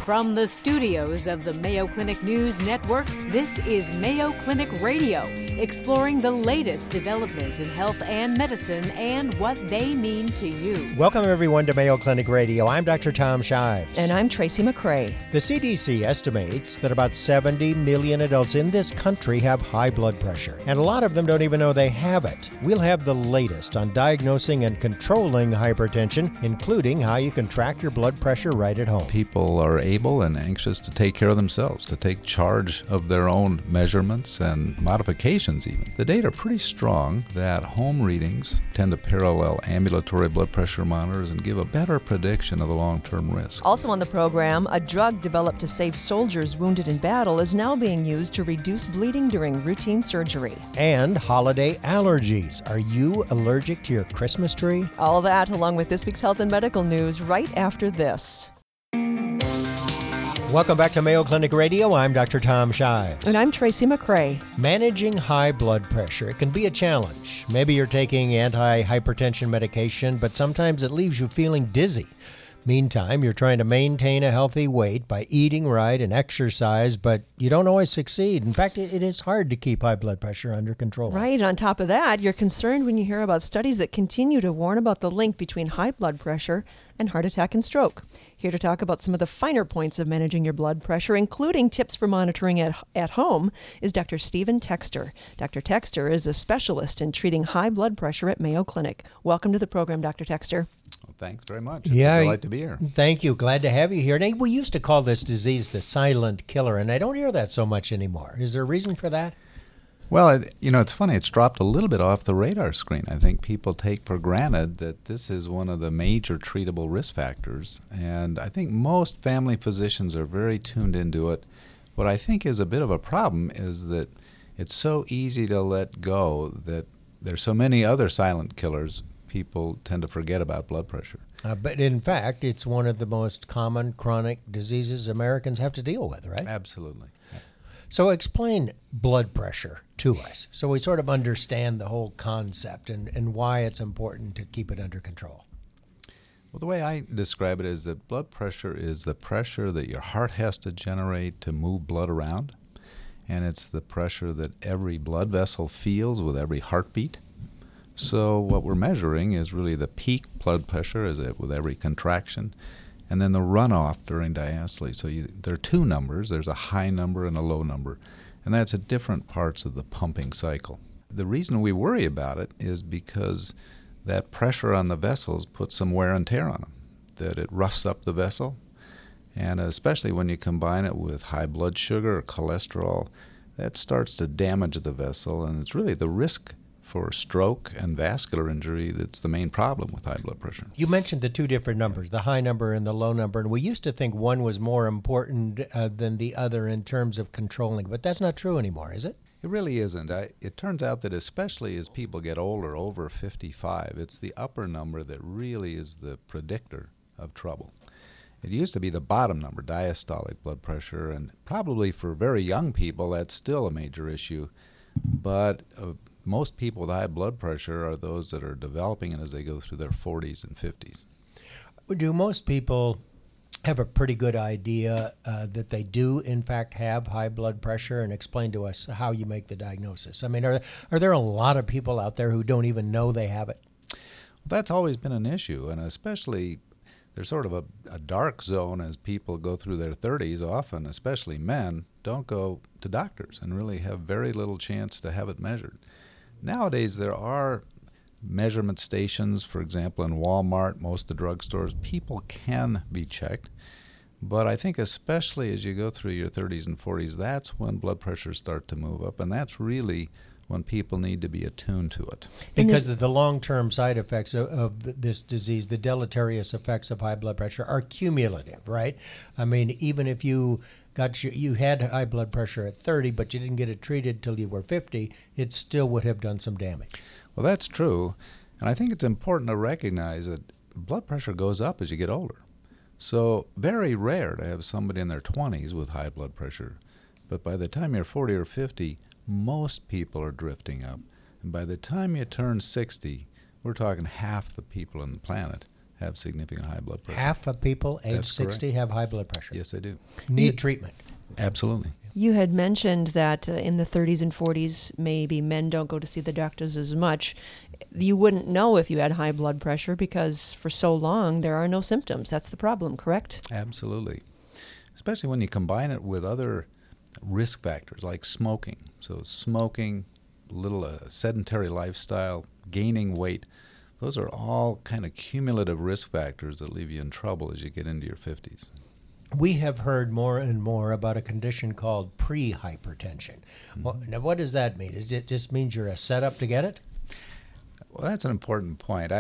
From the studios of the Mayo Clinic News Network, this is Mayo Clinic Radio, exploring the latest developments in health and medicine and what they mean to you. Welcome, everyone, to Mayo Clinic Radio. I'm Dr. Tom Shives. And I'm Tracy McCray. The CDC estimates that about 70 million adults in this country have high blood pressure, and a lot of them don't even know they have it. We'll have the latest on diagnosing and controlling hypertension, including how you can track your blood pressure right at home. People are able and anxious to take care of themselves, to take charge of their own measurements and modifications even. The data are pretty strong that home readings tend to parallel ambulatory blood pressure monitors and give a better prediction of the long-term risk. Also on the program, a drug developed to save soldiers wounded in battle is now being used to reduce bleeding during routine surgery. And holiday allergies. Are you allergic to your Christmas tree? All that along with this week's health and medical news right after this. Welcome back to Mayo Clinic Radio. I'm Dr. Tom Shives. And I'm Tracy McCray. Managing high blood pressure, it can be a challenge. Maybe you're taking anti-hypertension medication, but sometimes it leaves you feeling dizzy. Meantime, you're trying to maintain a healthy weight by eating right and exercise, but you don't always succeed. In fact, it is hard to keep high blood pressure under control. Right. On top of that, you're concerned when you hear about studies that continue to warn about the link between high blood pressure and heart attack and stroke. Here to talk about some of the finer points of managing your blood pressure, including tips for monitoring at home, is Dr. Stephen Texter. Dr. Texter is a specialist in treating high blood pressure at Mayo Clinic. Welcome to the program, Dr. Texter. Well, thanks very much. It's a delight to be here. Thank you. Glad to have you here. Now, we used to call this disease the silent killer, and I don't hear that so much anymore. Is there a reason for that? Well, it's funny. It's dropped a little bit off the radar screen. I think people take for granted that this is one of the major treatable risk factors, and I think most family physicians are very tuned into it. What I think is a bit of a problem is that it's so easy to let go that there's so many other silent killers. People tend to forget about blood pressure. But in fact, it's one of the most common chronic diseases Americans have to deal with, right? Absolutely. So explain blood pressure to us so we sort of understand the whole concept and why it's important to keep it under control. Well, the way I describe it is that blood pressure is the pressure that your heart has to generate to move blood around, and it's the pressure that every blood vessel feels with every heartbeat. So what we're measuring is really the peak blood pressure with every contraction, and then the runoff during diastole. So there are two numbers. There's a high number and a low number, and that's at different parts of the pumping cycle. The reason we worry about it is because that pressure on the vessels puts some wear and tear on them, that it roughs up the vessel, and especially when you combine it with high blood sugar or cholesterol, that starts to damage the vessel, and it's really the risk for stroke and vascular injury that's the main problem with high blood pressure. You mentioned the two different numbers, the high number and the low number, and we used to think one was more important than the other in terms of controlling, but that's not true anymore, is it? It really isn't. It turns out that especially as people get older, over 55, it's the upper number that really is the predictor of trouble. It used to be the bottom number, diastolic blood pressure, and probably for very young people that's still a major issue, but most people with high blood pressure are those that are developing it as they go through their 40s and 50s. Do most people have a pretty good idea that they do, in fact, have high blood pressure? And explain to us how you make the diagnosis. I mean, are there a lot of people out there who don't even know they have it? Well, that's always been an issue, and especially there's sort of a dark zone as people go through their 30s. Often, especially men, don't go to doctors and really have very little chance to have it measured. Nowadays, there are measurement stations, for example, in Walmart, most of the drugstores. People can be checked, but I think especially as you go through your 30s and 40s, that's when blood pressures start to move up, and that's really when people need to be attuned to it. Because of the long-term side effects of this disease, the deleterious effects of high blood pressure are cumulative, right? I mean, even if you had high blood pressure at 30, but you didn't get it treated till you were 50, it still would have done some damage. Well, that's true. And I think it's important to recognize that blood pressure goes up as you get older. So very rare to have somebody in their 20s with high blood pressure. But by the time you're 40 or 50, most people are drifting up. And by the time you turn 60, we're talking half the people on the planet have significant high blood pressure. Half of people age That's 60 correct. have high blood pressure. Yes, they do. Need treatment. Absolutely. You had mentioned that in the 30s and 40s, maybe men don't go to see the doctors as much. You wouldn't know if you had high blood pressure because for so long there are no symptoms. That's the problem, correct? Absolutely. Especially when you combine it with other risk factors like smoking. So smoking, little sedentary lifestyle, gaining weight, those are all kind of cumulative risk factors that leave you in trouble as you get into your 50s. We have heard more and more about a condition called pre-hypertension. Well, now, what does that mean? Does it just means you're a setup to get it? Well, that's an important point.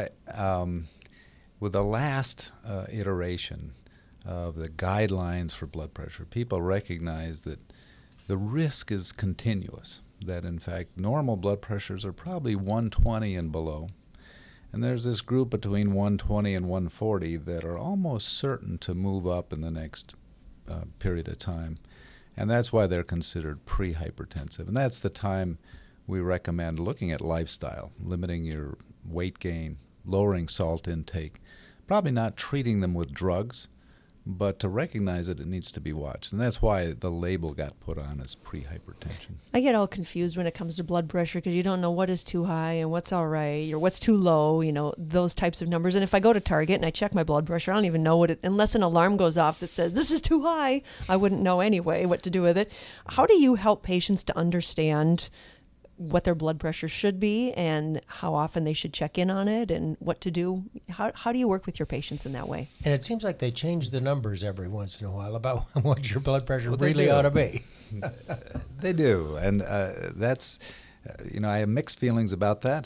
With the last iteration of the guidelines for blood pressure, people recognize that the risk is continuous, that in fact normal blood pressures are probably 120 and below. And there's this group between 120 and 140 that are almost certain to move up in the next period of time. And that's why they're considered pre-hypertensive. And that's the time we recommend looking at lifestyle, limiting your weight gain, lowering salt intake, probably not treating them with drugs, but to recognize that it needs to be watched. And that's why the label got put on as pre-hypertension. I get all confused when it comes to blood pressure because you don't know what is too high and what's all right or what's too low, those types of numbers. And if I go to Target and I check my blood pressure, I don't even know what unless an alarm goes off that says this is too high, I wouldn't know anyway what to do with it. How do you help patients to understand what their blood pressure should be and how often they should check in on it and what to do? How do you work with your patients in that way? And it seems like they change the numbers every once in a while about what your blood pressure Well, they really do. ought to be. They do, and that's, I have mixed feelings about that.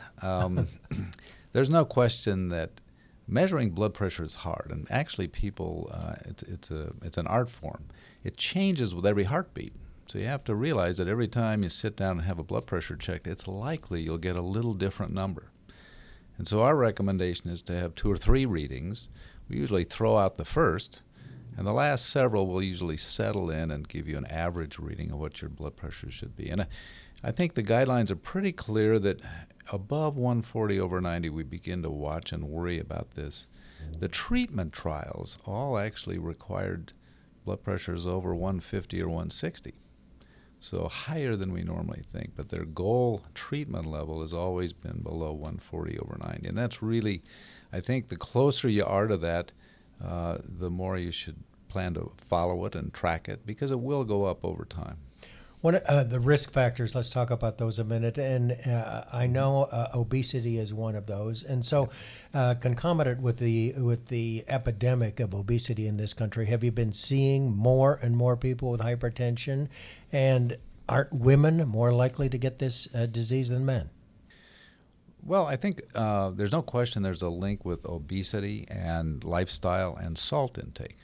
There's no question that measuring blood pressure is hard, and actually people, it's an art form. It changes with every heartbeat. So you have to realize that every time you sit down and have a blood pressure checked, it's likely you'll get a little different number. And so our recommendation is to have 2 or 3 readings. We usually throw out the first, and the last several will usually settle in and give you an average reading of what your blood pressure should be. And I think the guidelines are pretty clear that above 140/90, we begin to watch and worry about this. The treatment trials all actually required blood pressures over 150 or 160. So higher than we normally think, but their goal treatment level has always been below 140/90. And that's really, I think the closer you are to that, the more you should plan to follow it and track it, because it will go up over time. One the risk factors, let's talk about those a minute. And I know obesity is one of those. And so concomitant with the epidemic of obesity in this country, have you been seeing more and more people with hypertension? And aren't women more likely to get this disease than men? Well, I think there's no question there's a link with obesity and lifestyle and salt intake.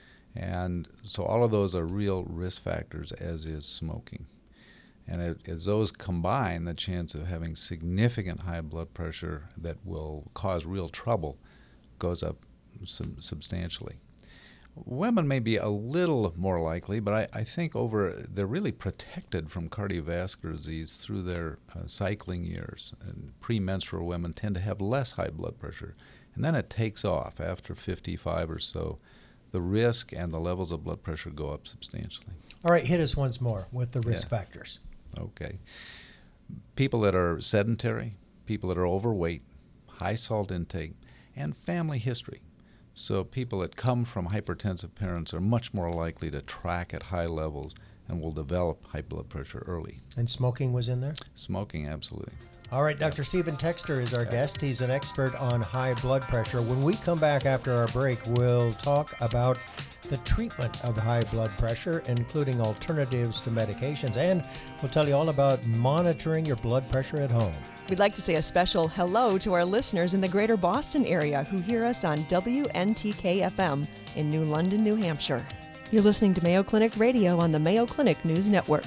And so all of those are real risk factors, as is smoking. And as those combine, the chance of having significant high blood pressure that will cause real trouble goes up substantially. Women may be a little more likely, but I think they're really protected from cardiovascular disease through their cycling years. And premenstrual women tend to have less high blood pressure. And then it takes off after 55 or so. The risk and the levels of blood pressure go up substantially. All right, hit us once more with the risk factors. Okay. People that are sedentary, people that are overweight, high salt intake, and family history. So people that come from hypertensive parents are much more likely to track at high levels and will develop high blood pressure early. And smoking was in there? Smoking, absolutely. All right, Dr. Stephen Texter is our guest. He's an expert on high blood pressure. When we come back after our break, we'll talk about the treatment of high blood pressure, including alternatives to medications, and we'll tell you all about monitoring your blood pressure at home. We'd like to say a special hello to our listeners in the greater Boston area who hear us on WNTK-FM in New London, New Hampshire. You're listening to Mayo Clinic Radio on the Mayo Clinic News Network.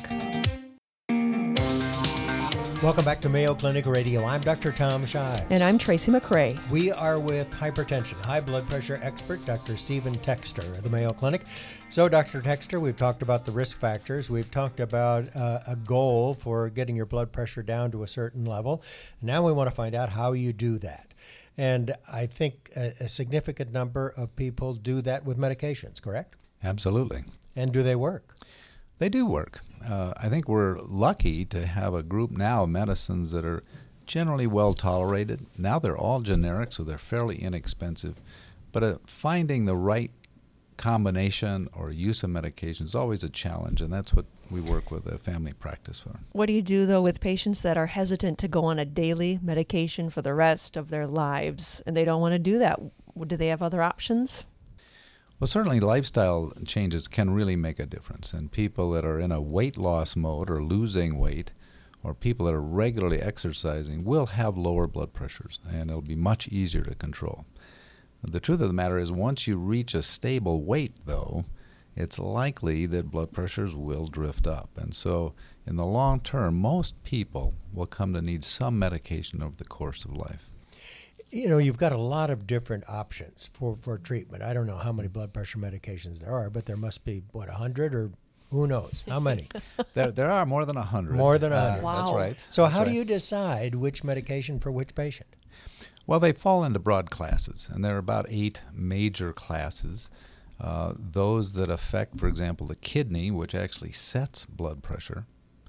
Welcome back to Mayo Clinic Radio. I'm Dr. Tom Shives. And I'm Tracy McRae. We are with hypertension, high blood pressure expert, Dr. Stephen Texter of the Mayo Clinic. So, Dr. Texter, we've talked about the risk factors. We've talked about a goal for getting your blood pressure down to a certain level. And now we want to find out how you do that. And I think a significant number of people do that with medications, correct? Absolutely. And do they work? They do work. I think we're lucky to have a group now of medicines that are generally well tolerated. Now they're all generic, so they're fairly inexpensive. But finding the right combination or use of medication is always a challenge, and that's what we work with a family practice for. What do you do, though, with patients that are hesitant to go on a daily medication for the rest of their lives, and they don't want to do that? Do they have other options? Well, certainly lifestyle changes can really make a difference, and people that are in a weight loss mode or losing weight, or people that are regularly exercising will have lower blood pressures, and it'll be much easier to control. The truth of the matter is, once you reach a stable weight, though, it's likely that blood pressures will drift up. And so in the long term, most people will come to need some medication over the course of life. You know, you've got a lot of different options for treatment. I don't know how many blood pressure medications there are, but there must be, 100 or who knows? How many? There are more than 100. More than 100. Wow. That's right. So That's how do right. you decide which medication for which patient? Well, they fall into broad classes, and there are about 8 major classes. Those that affect, for example, the kidney, which actually sets blood pressure.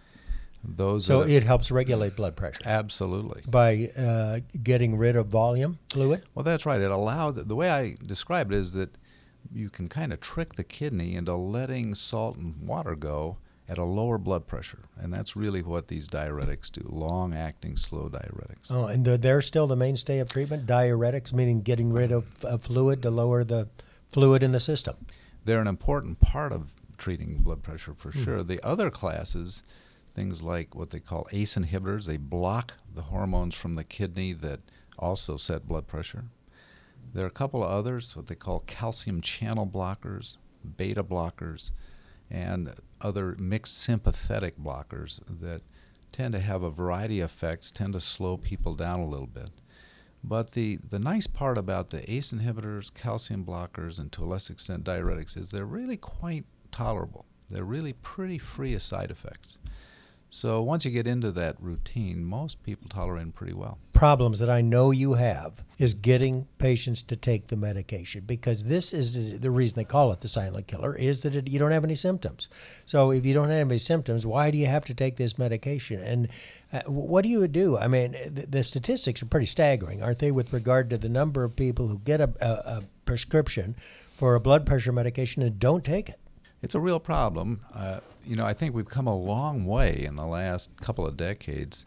So it helps regulate blood pressure Absolutely. by getting rid of volume, fluid? Well, that's right. It allows, the way I describe it is that you can kind of trick the kidney into letting salt and water go at a lower blood pressure. And that's really what these diuretics do, long-acting, slow diuretics. Oh, and they're still the mainstay of treatment, diuretics, meaning getting rid of fluid to lower the fluid in the system. They're an important part of treating blood pressure for sure. The other classes, things like what they call ACE inhibitors, they block the hormones from the kidney that also set blood pressure. There are a couple of others, what they call calcium channel blockers, beta blockers, and other mixed sympathetic blockers that tend to have a variety of effects, tend to slow people down a little bit. But the nice part about the ACE inhibitors, calcium blockers, and to a less extent diuretics is they're really quite tolerable. They're really pretty free of side effects. So once you get into that routine, most people tolerate them pretty well. Problems that I know you have is getting patients to take the medication, because this is the reason they call it the silent killer, is that you don't have any symptoms. So if you don't have any symptoms, why do you have to take this medication? And what do you do? I mean, the statistics are pretty staggering, aren't they, with regard to the number of people who get a prescription for a blood pressure medication and don't take it? It's a real problem. I think we've come a long way in the last couple of decades.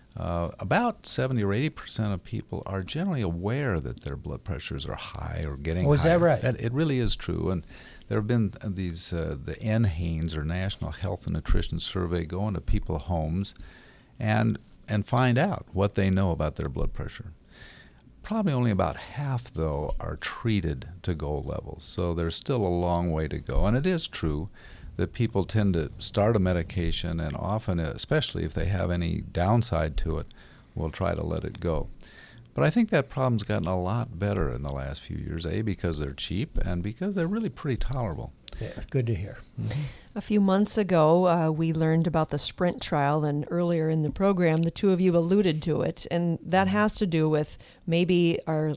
About 70 or 80% of people are generally aware that their blood pressures are high or getting higher. Oh, is that right? It really is true. And there have been these, the NHANES, or National Health and Nutrition Survey, go into people's homes and find out what they know about their blood pressure. Probably only about half, though, are treated to goal levels. So there's still a long way to go. And it is true that people tend to start a medication, and often, especially if they have any downside to it, will try to let it go. But I think that problem's gotten a lot better in the last few years, because they're cheap and because they're really pretty tolerable. Yeah, good to hear. Mm-hmm. A few months ago, we learned about the SPRINT trial, and earlier in the program, the two of you alluded to it, and that has to do with maybe our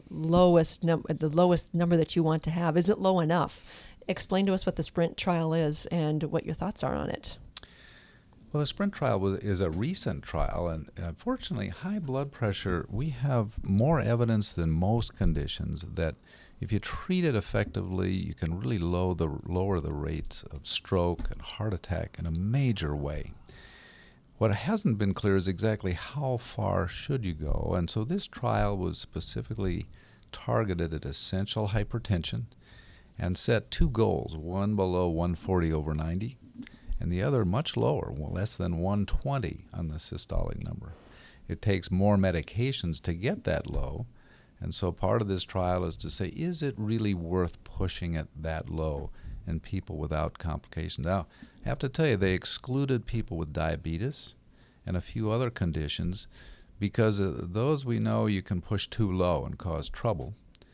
the lowest number that you want to have isn't low enough. Explain to us what the SPRINT trial is and what your thoughts are on it. Well, the SPRINT trial is a recent trial, and unfortunately, high blood pressure, we have more evidence than most conditions that if you treat it effectively, you can really lower the rates of stroke and heart attack in a major way. What hasn't been clear is exactly how far should you go, and so this trial was specifically targeted at essential hypertension and set 2 goals, one below 140/90, and the other much lower, less than 120 on the systolic number. It takes more medications to get that low, and so part of this trial is to say, is it really worth pushing it that low in people without complications? Now, I have to tell you, they excluded people with diabetes and a few other conditions because those we know you can push too low and cause trouble.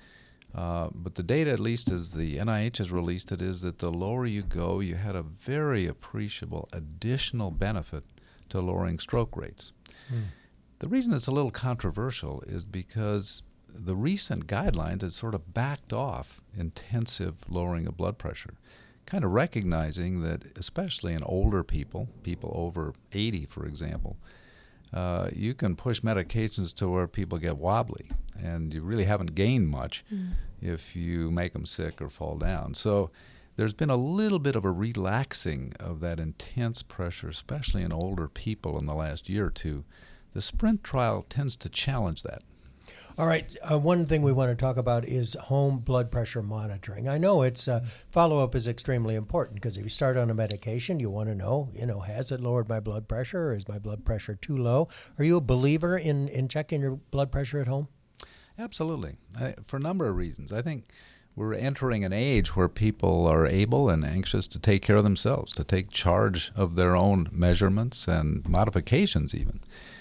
But the data, at least as the NIH has released it, is that the lower you go, you had a very appreciable additional benefit to lowering stroke rates. The reason it's a little controversial is because the recent guidelines had sort of backed off intensive lowering of blood pressure, kind of recognizing that especially in older people over 80, for example, you can push medications to where people get wobbly, and you really haven't gained much if you make them sick or fall down. So there's been a little bit of a relaxing of that intense pressure, especially in older people in the last year or two. The SPRINT trial tends to challenge that. All right. One thing we want to talk about is home blood pressure monitoring. I know it's follow-up is extremely important because if you start on a medication, you want to know, has it lowered my blood pressure or is my blood pressure too low? Are you a believer in checking your blood pressure at home? Absolutely. For a number of reasons. I think we're entering an age where people are able and anxious to take care of themselves, to take charge of their own measurements and modifications even.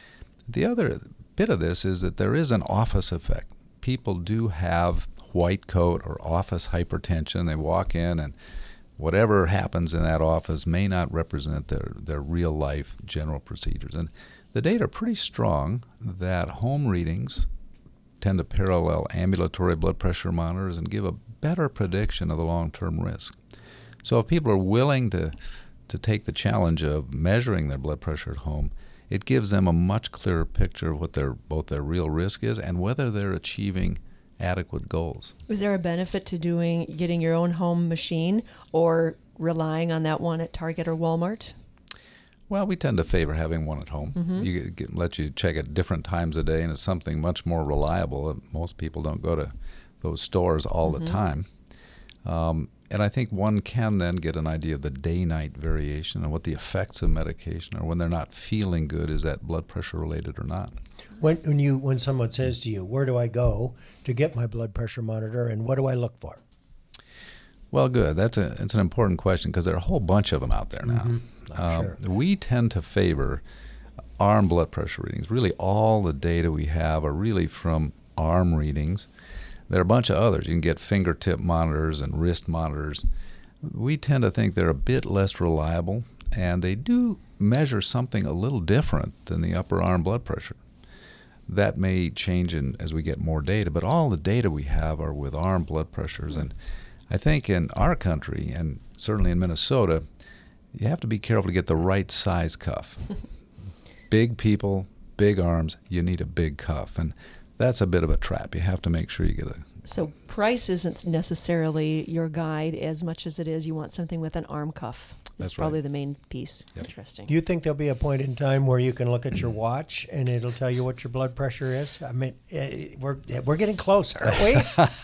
The other bit of this is that there is an office effect. People do have white coat or office hypertension. They walk in and whatever happens in that office may not represent their real life general procedures. And the data are pretty strong that home readings tend to parallel ambulatory blood pressure monitors and give a better prediction of the long-term risk. So if people are willing to take the challenge of measuring their blood pressure at home, it gives them a much clearer picture of what both their real risk is and whether they're achieving adequate goals. Is there a benefit to getting your own home machine or relying on that one at Target or Walmart? Well, we tend to favor having one at home. You let you check at different times a day, and it's something much more reliable. Most people don't go to those stores all the time. And I think one can then get an idea of the day-night variation and what the effects of medication are when they're not feeling good. Is that blood pressure related or not? When someone says to you, where do I go to get my blood pressure monitor and what do I look for? Well, good. It's an important question because there are a whole bunch of them out there now. Sure. We tend to favor arm blood pressure readings. Really, all the data we have are really from arm readings. There are a bunch of others. You can get fingertip monitors and wrist monitors. We tend to think they're a bit less reliable, and they do measure something a little different than the upper arm blood pressure. That may change as we get more data, but all the data we have are with arm blood pressures. And I think in our country, and certainly in Minnesota, you have to be careful to get the right size cuff. Big people, big arms, you need a big cuff. And that's a bit of a trap. You have to make sure you get a... So price isn't necessarily your guide as much as it is you want something with an arm cuff. That's probably right. The main piece. Yep. Interesting. Do you think there'll be a point in time where you can look at your watch and it'll tell you what your blood pressure is? I mean, we're getting close, aren't we?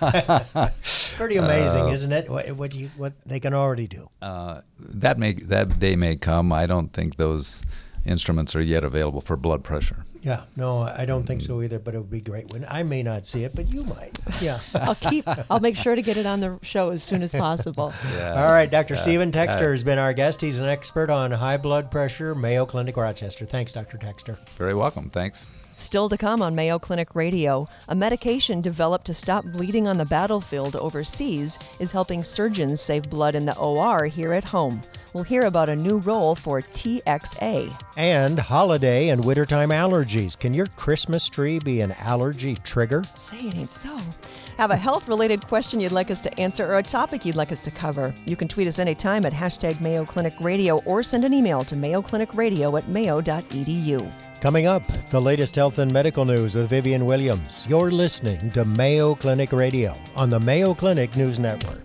Pretty amazing, isn't it? What they can already do. That day may come. I don't think those instruments are yet available for blood pressure. Yeah, no, I don't think so either, but it would be great. I may not see it, but you might. Yeah. I'll make sure to get it on the show as soon as possible. Yeah. All right, Dr. Stephen Texter has been our guest. He's an expert on high blood pressure, Mayo Clinic, Rochester. Thanks, Dr. Texter. Very welcome. Thanks. Still to come on Mayo Clinic Radio, a medication developed to stop bleeding on the battlefield overseas is helping surgeons save blood in the OR here at home. We'll hear about a new role for TXA. And holiday and wintertime allergies. Can your Christmas tree be an allergy trigger? Say it ain't so. Have a health-related question you'd like us to answer or a topic you'd like us to cover? You can tweet us anytime at hashtag Mayo Clinic Radio or send an email to mayoclinicradio@mayo.edu. Coming up, the latest health and medical news with Vivian Williams. You're listening to Mayo Clinic Radio on the Mayo Clinic News Network.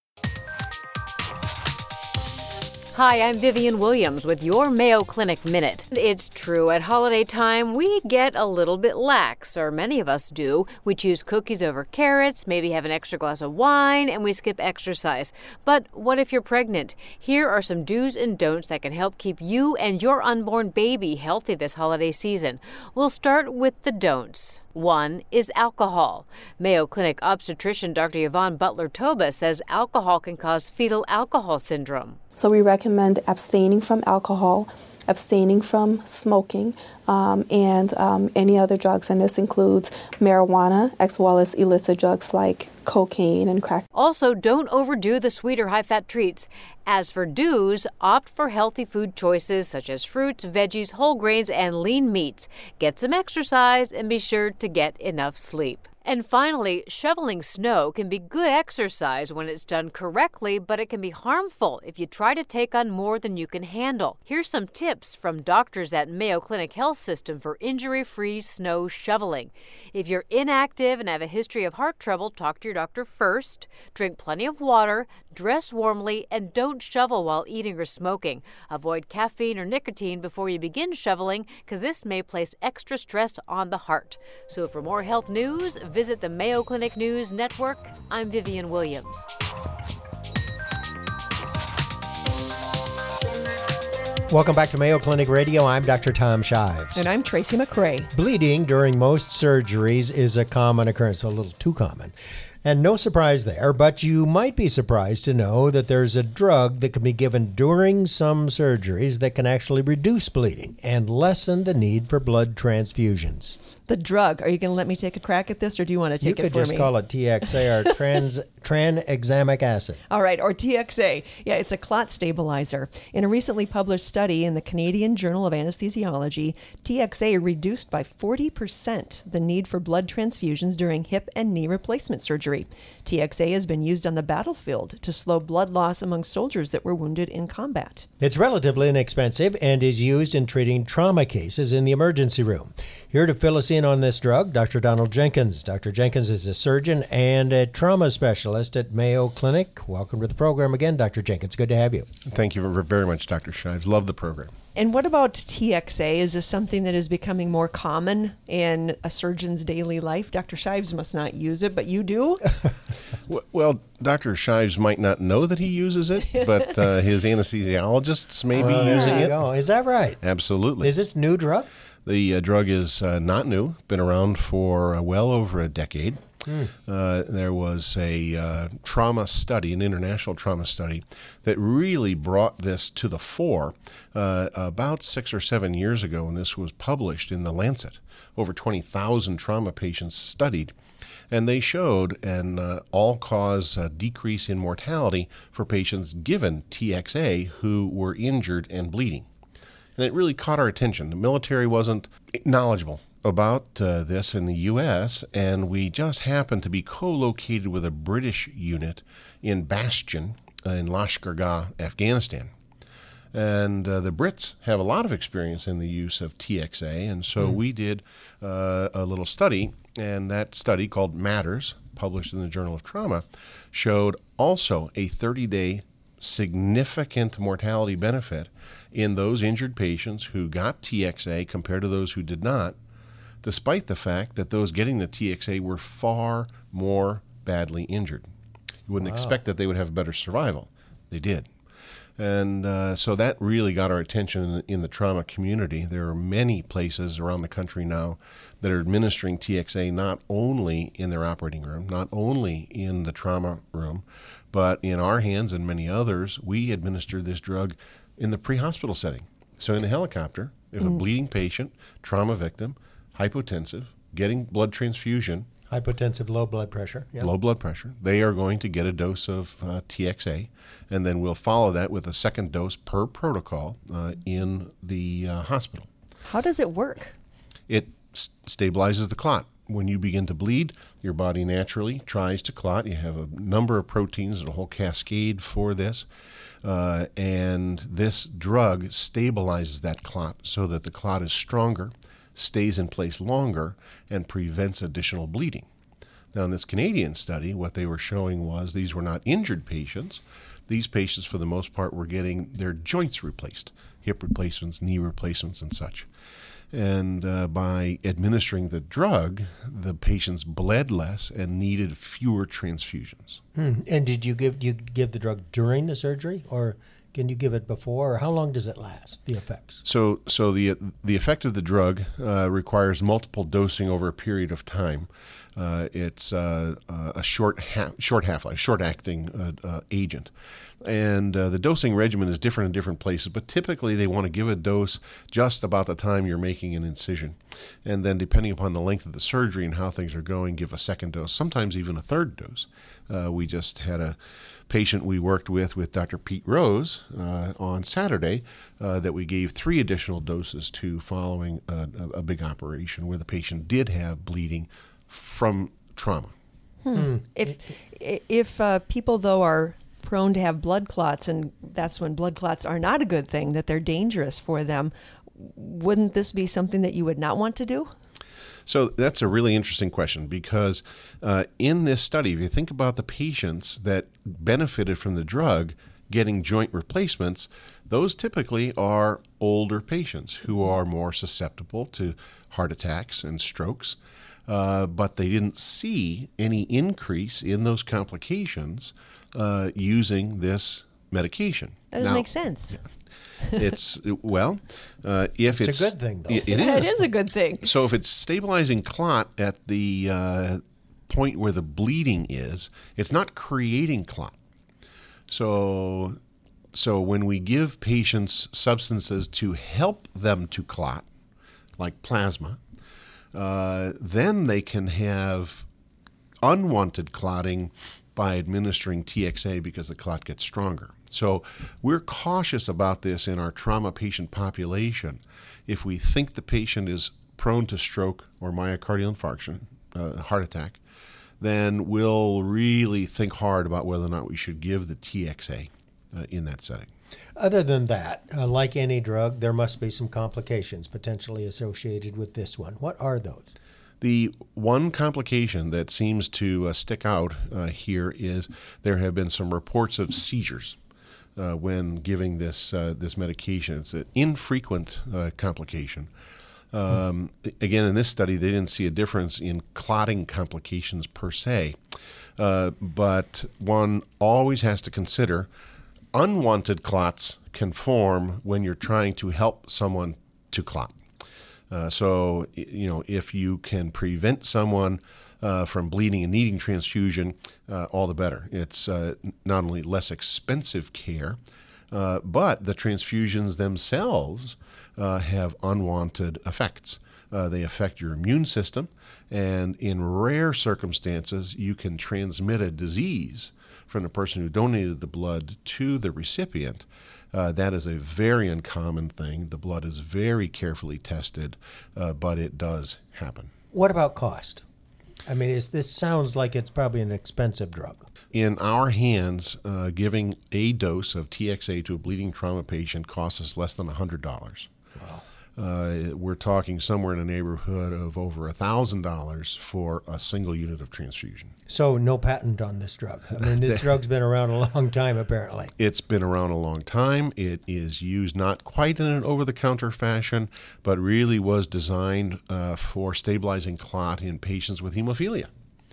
Hi, I'm Vivian Williams with your Mayo Clinic Minute. It's true, at holiday time, we get a little bit lax, or many of us do. We choose cookies over carrots, maybe have an extra glass of wine, and we skip exercise. But what if you're pregnant? Here are some do's and don'ts that can help keep you and your unborn baby healthy this holiday season. We'll start with the don'ts. One is alcohol. Mayo Clinic obstetrician Dr. Yvonne Butler-Toba says alcohol can cause fetal alcohol syndrome. So we recommend abstaining from alcohol, abstaining from smoking, and any other drugs, and this includes marijuana as well as illicit drugs like cocaine and crack. Also, don't overdo the sweet or high-fat treats. As for do's, opt for healthy food choices such as fruits, veggies, whole grains, and lean meats. Get some exercise and be sure to get enough sleep. And finally, shoveling snow can be good exercise when it's done correctly, but it can be harmful if you try to take on more than you can handle. Here's some tips from doctors at Mayo Clinic Health System for injury-free snow shoveling. If you're inactive and have a history of heart trouble, talk to your doctor first. Drink plenty of water, dress warmly, and don't shovel while eating or smoking. Avoid caffeine or nicotine before you begin shoveling, because this may place extra stress on the heart. So for more health news, visit the Mayo Clinic News Network. I'm Vivian Williams. Welcome back to Mayo Clinic Radio. I'm Dr. Tom Shives. And I'm Tracy McRae. Bleeding during most surgeries is a common occurrence, a little too common. And no surprise there, but you might be surprised to know that there's a drug that can be given during some surgeries that can actually reduce bleeding and lessen the need for blood transfusions. The drug. Are you going to let me take a crack at this, or do you want to take it for me? You could just call it TXA or tranexamic acid. All right, or TXA. Yeah, it's a clot stabilizer. In a recently published study in the Canadian Journal of Anesthesiology, TXA reduced by 40% the need for blood transfusions during hip and knee replacement surgery. TXA has been used on the battlefield to slow blood loss among soldiers that were wounded in combat. It's relatively inexpensive and is used in treating trauma cases in the emergency room. Here to fill us in on this drug, Dr. Donald Jenkins. Dr. Jenkins is a surgeon and a trauma specialist at Mayo Clinic. Welcome to the program again, Dr. Jenkins. Good to have you. Thank you very much, Dr. Shives. Love the program. And what about TXA? Is this something that is becoming more common in a surgeon's daily life? Dr. Shives must not use it, but you do? Well, Dr. Shives might not know that he uses it, but his anesthesiologists may be using it. Go. Is that right? Absolutely. Is this new drug? The drug is not new, been around for well over a decade. There was a trauma study, an international trauma study, that really brought this to the fore about 6 or 7 years ago, and this was published in The Lancet. Over 20,000 trauma patients studied, and they showed an all-cause decrease in mortality for patients given TXA who were injured and bleeding. And it really caught our attention. The military wasn't knowledgeable about this in the U.S., and we just happened to be co-located with a British unit in Bastion in Lashkar-Gah, Afghanistan. And the Brits have a lot of experience in the use of TXA, and so we did a little study, and that study called Matters, published in the Journal of Trauma, showed also a 30-day significant mortality benefit in those injured patients who got TXA compared to those who did not, despite the fact that those getting the TXA were far more badly injured. You wouldn't expect that they would have better survival. They did. And so that really got our attention in the trauma community. There are many places around the country now that are administering TXA not only in their operating room, not only in the trauma room, but in our hands and many others, we administer this drug in the pre-hospital setting. So in a helicopter, if a bleeding patient, trauma victim, hypotensive, getting blood transfusion, Hypotensive, low blood pressure. Yep. Low blood pressure. They are going to get a dose of TXA, and then we'll follow that with a second dose per protocol in the hospital. How does it work? It stabilizes the clot. When you begin to bleed, your body naturally tries to clot. You have a number of proteins and a whole cascade for this. And this drug stabilizes that clot so that the clot is stronger, stays in place longer, and prevents additional bleeding. Now, in this Canadian study, what they were showing was these were not injured patients. These patients, for the most part, were getting their joints replaced, hip replacements, knee replacements, and such. And by administering the drug, the patients bled less and needed fewer transfusions. And did you give the drug during the surgery, or can you give it before, or how long does it last, the effects? So the effect of the drug requires multiple dosing over a period of time. It's a short half-life, short-acting agent. And the dosing regimen is different in different places, but typically they want to give a dose just about the time you're making an incision. And then depending upon the length of the surgery and how things are going, give a second dose, sometimes even a third dose. We just had a patient we worked with Dr. Pete Rose on Saturday that we gave 3 additional doses to following a big operation where the patient did have bleeding from trauma. If people, though, are prone to have blood clots, and that's when blood clots are not a good thing, that they're dangerous for them, wouldn't this be something that you would not want to do? So that's a really interesting question, because in this study, if you think about the patients that benefited from the drug getting joint replacements, those typically are older patients who are more susceptible to heart attacks and strokes, but they didn't see any increase in those complications using this medication. That doesn't make sense. It's if it's a good thing, though. It is a good thing. So if it's stabilizing clot at the point where the bleeding is, it's not creating clot. So when we give patients substances to help them to clot, like plasma, then they can have unwanted clotting by administering TXA because the clot gets stronger. So we're cautious about this in our trauma patient population. If we think the patient is prone to stroke or myocardial infarction, heart attack, then we'll really think hard about whether or not we should give the TXA in that setting. Other than that, like any drug, there must be some complications potentially associated with this one. What are those? The one complication that seems to stick out here is there have been some reports of seizures when giving this medication. It's an infrequent complication. Again, in this study, they didn't see a difference in clotting complications per se, but one always has to consider unwanted clots can form when you're trying to help someone to clot. So, if you can prevent someone from bleeding and needing transfusion, all the better. It's not only less expensive care, but the transfusions themselves have unwanted effects. They affect your immune system, and in rare circumstances, you can transmit a disease from the person who donated the blood to the recipient. That is a very uncommon thing. The blood is very carefully tested, but it does happen. What about cost? I mean, this sounds like it's probably an expensive drug. In our hands, giving a dose of TXA to a bleeding trauma patient costs us less than $100. Wow. We're talking somewhere in the neighborhood of over $1,000 for a single unit of transfusion. So no patent on this drug. I mean, this drug's been around a long time, apparently. It's been around a long time. It is used not quite in an over-the-counter fashion, but really was designed for stabilizing clot in patients with hemophilia.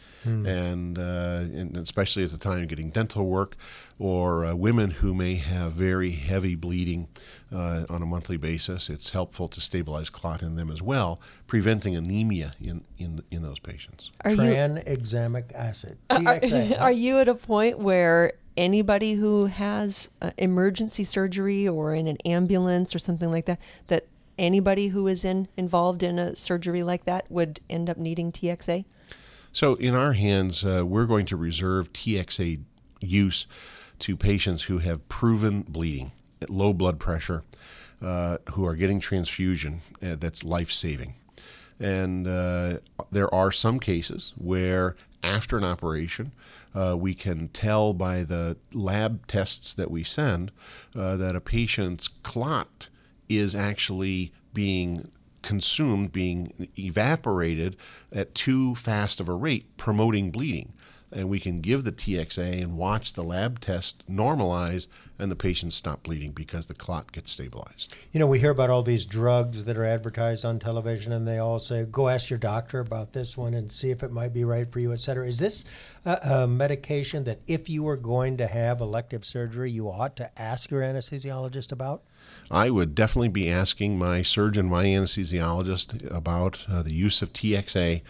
And especially at the time of getting dental work, or women who may have very heavy bleeding on a monthly basis, it's helpful to stabilize clot in them as well, preventing anemia in those patients. Tranexamic acid, TXA. Are you at a point where anybody who has emergency surgery or in an ambulance or something like that, that anybody who is involved in a surgery like that would end up needing TXA? So in our hands, we're going to reserve TXA use to patients who have proven bleeding at low blood pressure, who are getting transfusion that's life-saving. And there are some cases where after an operation, we can tell by the lab tests that we send that a patient's clot is actually being consumed, being evaporated at too fast of a rate, promoting bleeding. And we can give the TXA and watch the lab test normalize, and the patient stop bleeding because the clot gets stabilized. You know, we hear about all these drugs that are advertised on television, and they all say, go ask your doctor about this one and see if it might be right for you, et cetera. Is this a medication that if you were going to have elective surgery, you ought to ask your anesthesiologist about? I would definitely be asking my surgeon, my anesthesiologist, about the use of TXA,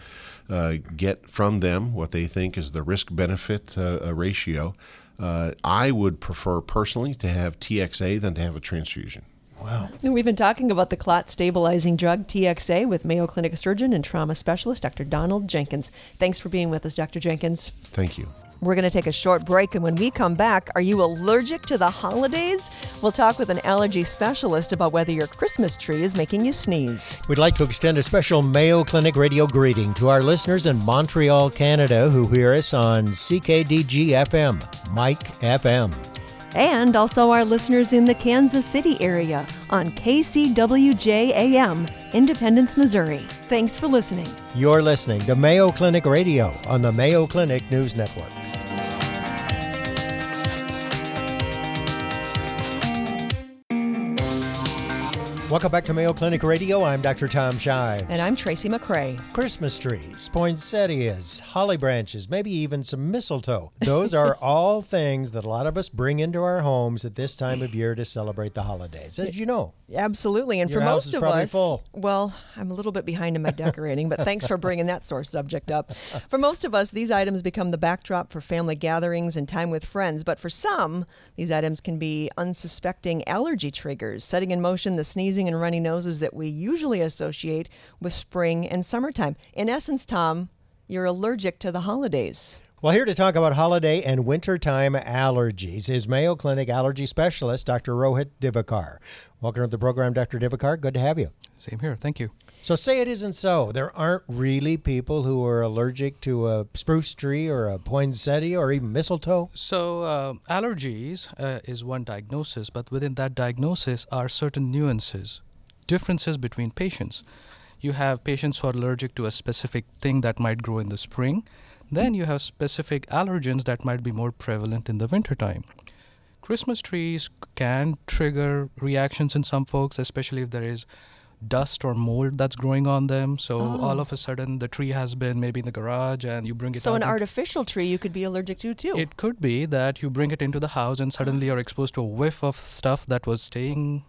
get from them what they think is the risk-benefit ratio. I would prefer personally to have TXA than to have a transfusion. Wow. And we've been talking about the clot-stabilizing drug TXA with Mayo Clinic surgeon and trauma specialist Dr. Donald Jenkins. Thanks for being with us, Dr. Jenkins. Thank you. We're going to take a short break, and when we come back, are you allergic to the holidays? We'll talk with an allergy specialist about whether your Christmas tree is making you sneeze. We'd like to extend a special Mayo Clinic radio greeting to our listeners in Montreal, Canada, who hear us on CKDG FM, Mike FM. And also our listeners in the Kansas City area on KCWJ AM, Independence, Missouri. Thanks for listening. You're listening to Mayo Clinic Radio on the Mayo Clinic News Network. Welcome back to Mayo Clinic Radio. I'm Dr. Tom Shives. And I'm Tracy McCray. Christmas trees, poinsettias, holly branches, maybe even some mistletoe. Those are all things that a lot of us bring into our homes at this time of year to celebrate the holidays, as you know. Absolutely. And Your for house most is of probably us, full. well, I'm a little bit behind in my decorating, but thanks for bringing that sore subject up. For most of us, these items become the backdrop for family gatherings and time with friends. But for some, these items can be unsuspecting allergy triggers, setting in motion the sneezing and runny noses that we usually associate with spring and summertime. In essence, Tom, you're allergic to the holidays. Well, here to talk about holiday and wintertime allergies is Mayo Clinic allergy specialist, Dr. Rohit Divakar. Welcome to the program, Dr. Divakar. Good to have you. Same here. Thank you. So say it isn't so. There aren't really people who are allergic to a spruce tree or a poinsettia or even mistletoe? So allergies is one diagnosis, but within that diagnosis are certain nuances, differences between patients. You have patients who are allergic to a specific thing that might grow in the spring. Then you have specific allergens that might be more prevalent in the wintertime. Christmas trees can trigger reactions in some folks, especially if there is dust or mold that's growing on them. So all of a sudden the tree has been maybe in the garage and you bring it out. So an artificial tree you could be allergic to too. It could be that you bring it into the house and suddenly you're exposed to a whiff of stuff that was staying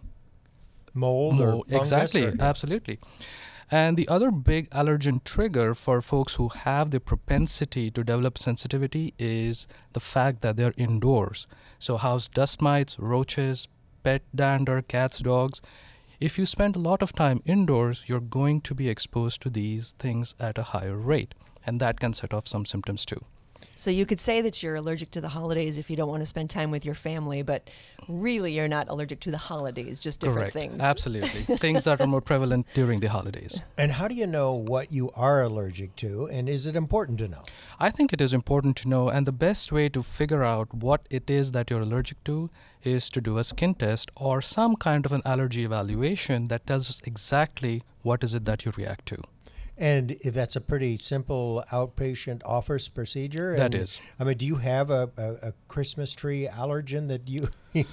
Mold or fungus? Exactly, or- absolutely. And the other big allergen trigger for folks who have the propensity to develop sensitivity is the fact that they're indoors. So house dust mites, roaches, pet dander, cats, dogs. If you spend a lot of time indoors, you're going to be exposed to these things at a higher rate. And that can set off some symptoms too. So you could say that you're allergic to the holidays if you don't want to spend time with your family, but really you're not allergic to the holidays, just different Correct. things. Absolutely. Things that are more prevalent during the holidays. And how do you know what you are allergic to, and is it important to know? I think it is important to know, and the best way to figure out what it is that you're allergic to is to do a skin test or some kind of an allergy evaluation that tells us exactly what is it that you react to. And if that's a pretty simple outpatient office procedure. That and, is. I mean, do you have a Christmas tree allergen that you?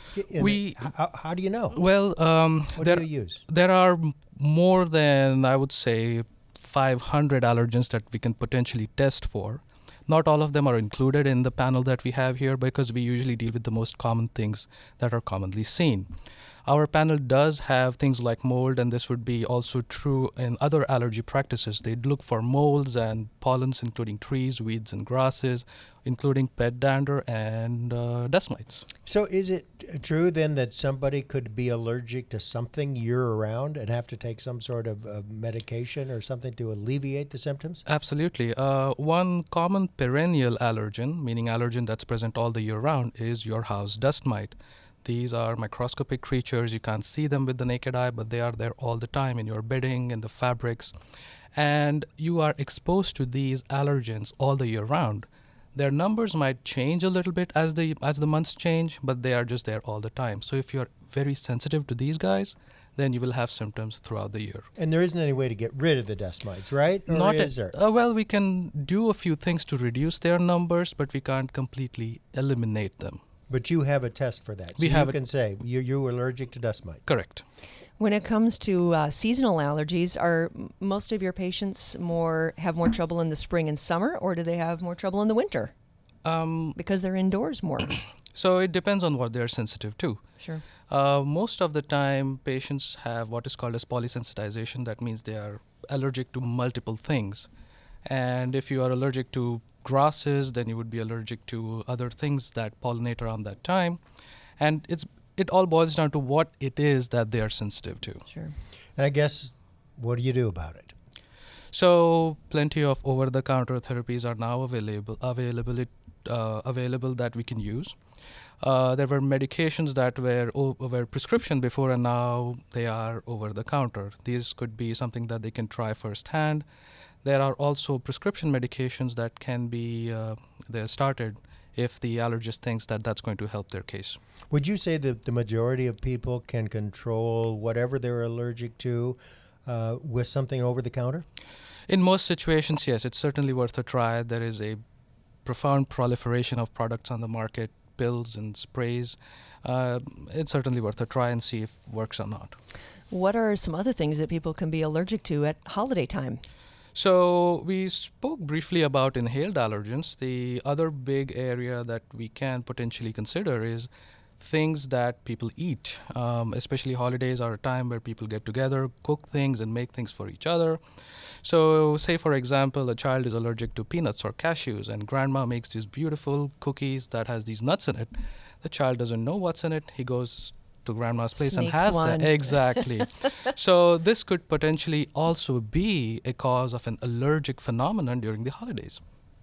How do you know? Well, What do you use? there are more than, I would say, 500 allergens that we can potentially test for. Not all of them are included in the panel that we have here because we usually deal with the most common things that are commonly seen. Our panel does have things like mold, and this would be also true in other allergy practices. They'd look for molds and pollens, including trees, weeds, and grasses, including pet dander and dust mites. So is it true then that somebody could be allergic to something year-round and have to take some sort of medication or something to alleviate the symptoms? Absolutely. One common perennial allergen, meaning allergen that's present all the year round, is your house dust mite. These are microscopic creatures. You can't see them with the naked eye, but they are there all the time in your bedding, in the fabrics. And you are exposed to these allergens all the year round. Their numbers might change a little bit as the months change, but they are just there all the time. So if you're very sensitive to these guys, then you will have symptoms throughout the year. And there isn't any way to get rid of the dust mites, right? Or is there? Well, we can do a few things to reduce their numbers, but we can't completely eliminate them. But you have a test for that. So We have you it. can say you're allergic to dust mite. Correct. When it comes to seasonal allergies, are most of your patients have more trouble in the spring and summer, or do they have more trouble in the winter because they're indoors more? So it depends on what they're sensitive to. Sure. Most of the time, patients have what is called as polysensitization. That means they are allergic to multiple things. And if you are allergic to grasses, then you would be allergic to other things that pollinate around that time. And it all boils down to what it is that they are sensitive to. Sure. And I guess, what do you do about it? So plenty of over-the-counter therapies are now available available that we can use. There were medications that were prescription before, and now they are over the counter. These could be something that they can try firsthand. There are also prescription medications that can be they're started if the allergist thinks that that's going to help their case. Would you say that the majority of people can control whatever they're allergic to with something over the counter? In most situations, yes, it's certainly worth a try. There is a profound proliferation of products on the market, pills and sprays. It's certainly worth a try and see if it works or not. What are some other things that people can be allergic to at holiday time? So we spoke briefly about inhaled allergens. The other big area that we can potentially consider is things that people eat. Especially holidays are a time where people get together, cook things, and make things for each other. So say, for example, a child is allergic to peanuts or cashews, and grandma makes these beautiful cookies that has these nuts in it. The child doesn't know what's in it. He goes to grandma's place Sneaks and has one. that. Exactly. So this could potentially also be a cause of an allergic phenomenon during the holidays.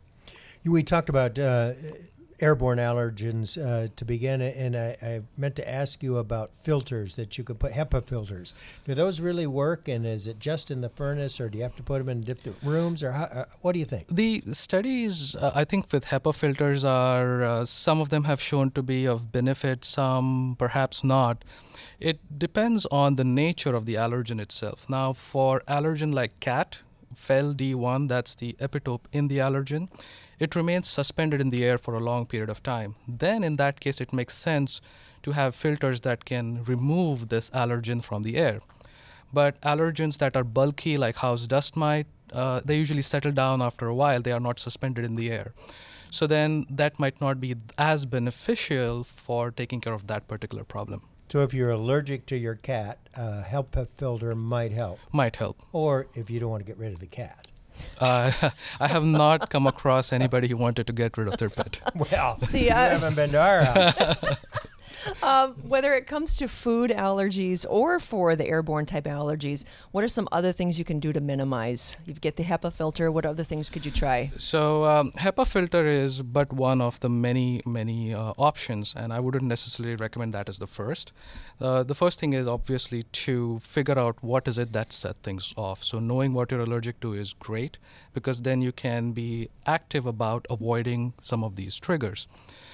We talked about airborne allergens to begin, and I meant to ask you about filters that you could put, HEPA filters. Do those really work, and is it just in the furnace, or do you have to put them in different rooms, or what do you think? The studies, I think, with HEPA filters are, some of them have shown to be of benefit, some perhaps not. It depends on the nature of the allergen itself. Now, for allergen like cat, FeLD1, that's the epitope in the allergen, it remains suspended in the air for a long period of time. Then in that case, it makes sense to have filters that can remove this allergen from the air. But allergens that are bulky, like house dust mite, they usually settle down after a while. They are not suspended in the air. So then that might not be as beneficial for taking care of that particular problem. So if you're allergic to your cat, a HEPA filter might help. Might help. Or if you don't want to get rid of the cat. I have not come across anybody who wanted to get rid of their pet. Well, See, you haven't been to our house. Whether it comes to food allergies or for the airborne type allergies, what are some other things you can do to minimize? You get the HEPA filter. What other things could you try? So HEPA filter is but one of the many options, and I wouldn't necessarily recommend that as the first. The first thing is obviously to figure out what is it that set things off. So knowing what you're allergic to is great, because then you can be active about avoiding some of these triggers.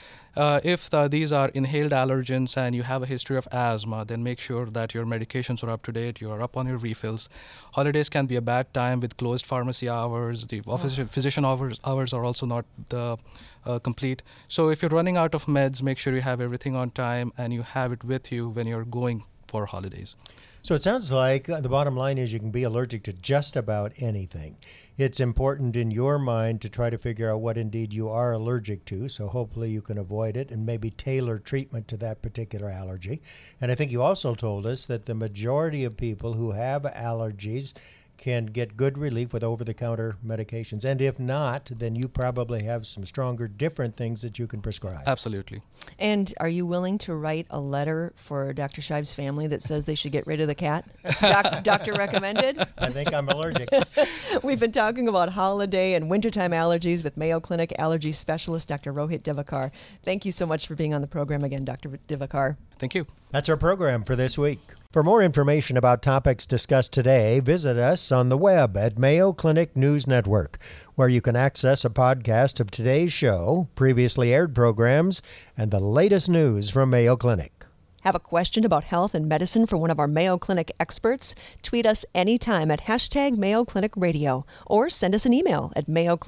If these are inhaled allergens and you have a history of asthma, then make sure that your medications are up to date, you are up on your refills. Holidays can be a bad time with closed pharmacy hours. The physician hours are also not complete. So if you're running out of meds, make sure you have everything on time and you have it with you when you're going for holidays. So it sounds like the bottom line is you can be allergic to just about anything. It's important in your mind to try to figure out what indeed you are allergic to, so hopefully you can avoid it and maybe tailor treatment to that particular allergy. And I think you also told us that the majority of people who have allergies can get good relief with over-the-counter medications. And if not, then you probably have some stronger, different things that you can prescribe. Absolutely. And are you willing to write a letter for Dr. Shive's family that says they should get rid of the cat? Doctor recommended? I think I'm allergic. We've been talking about holiday and wintertime allergies with Mayo Clinic allergy specialist Dr. Rohit Divakar. Thank you so much for being on the program again, Dr. Divakar. Thank you. That's our program for this week. For more information about topics discussed today, visit us on the web at Mayo Clinic News Network, where you can access a podcast of today's show, previously aired programs, and the latest news from Mayo Clinic. Have a question about health and medicine for one of our Mayo Clinic experts? Tweet us anytime at hashtag Mayo Clinic Radio, or send us an email at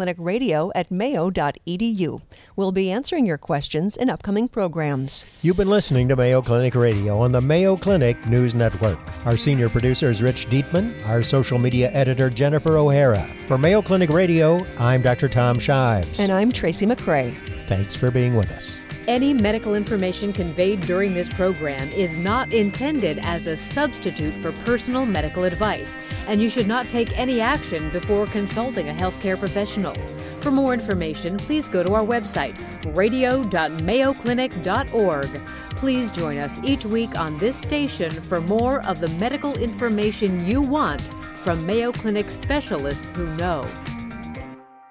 mayoclinicradio@mayo.edu. We'll be answering your questions in upcoming programs. You've been listening to Mayo Clinic Radio on the Mayo Clinic News Network. Our senior producer is Rich Dietman, our social media editor Jennifer O'Hara. For Mayo Clinic Radio, I'm Dr. Tom Shives. And I'm Tracy McCray. Thanks for being with us. Any medical information conveyed during this program is not intended as a substitute for personal medical advice, and you should not take any action before consulting a healthcare professional. For more information, please go to our website, radio.mayoclinic.org. Please join us each week on this station for more of the medical information you want from Mayo Clinic specialists who know.